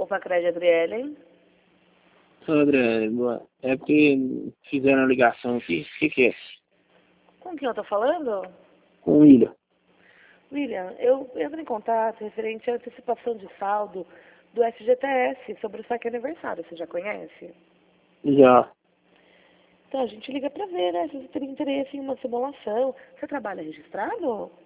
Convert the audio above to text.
Opa, Crédito Adriele. André, é porque fizeram a ligação aqui. O que é? Com quem eu tô falando? Com o William. William, eu entro em contato referente à antecipação de saldo do FGTS sobre o saque aniversário. Você já conhece? Já. Então, a gente liga pra ver, né? Se você tem interesse em uma simulação. Você trabalha registrado?